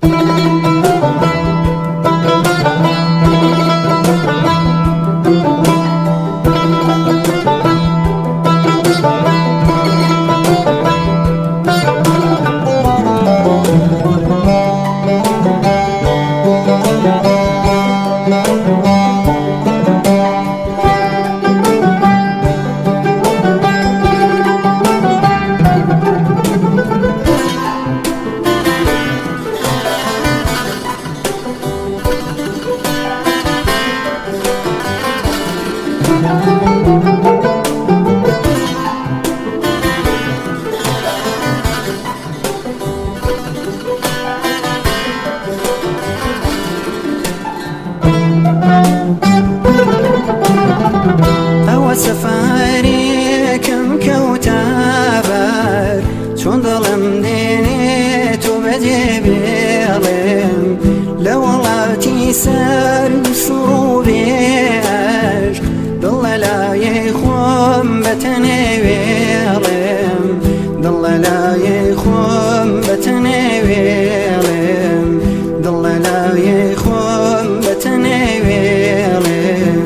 سەفارێکم کەوتابەر چۆن دڵم دێنێت و بەجێ بێڵێم لە وڵاتی سەرد سوڕوبێش دڵ لە لایەی خۆم بەتەنێ وێڵێم دڵ لە لایەی خۆم بەتەنێ وێڵێم دڵ لە لایەی خۆم بەتەنێ وێڵێم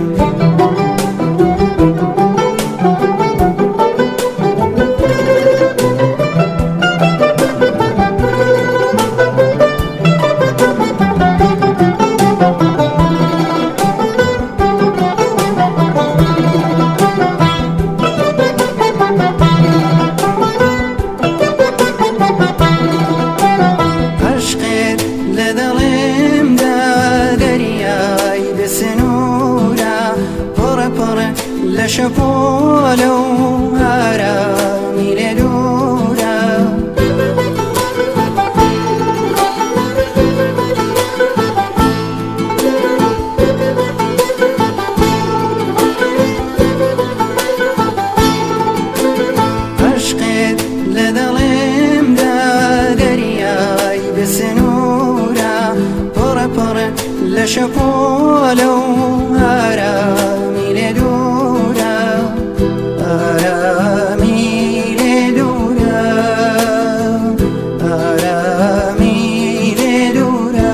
شەپۆلە و ئارامی لێ دوورە عەشقێت لە دڵێمدا دەریای بسنوورە پڕە پڕە لە شەپۆلە و ئارامی لێ دوورە آرامی لێ دوورە آرامی لێ دوورە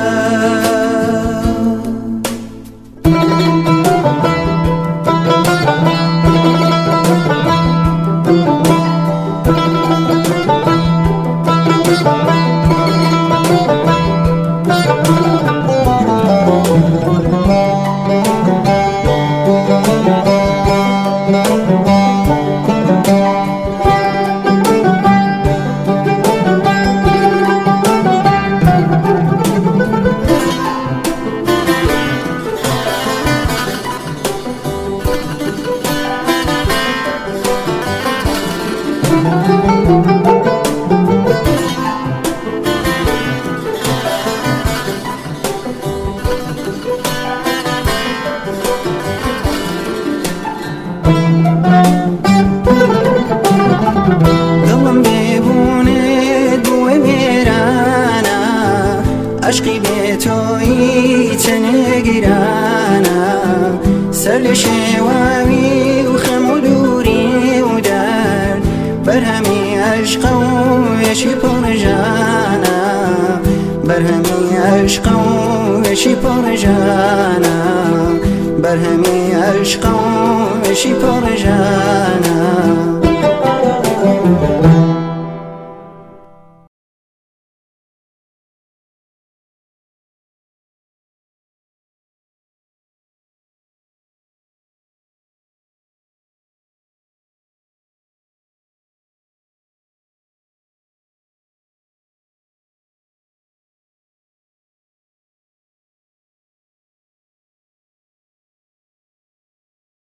دڵم بێبوونێت بووە وێرانە عەشقی بێتۆیی چەنێ گیرانە سەر لە شێواوی و خەم و دووری و دەر بەرهەمی عەشقە و وێشی پڕژانە بەرهەمی عەشقە و وێشی پڕژانە بەرهەمی عەشقە و وێشی پڕژانە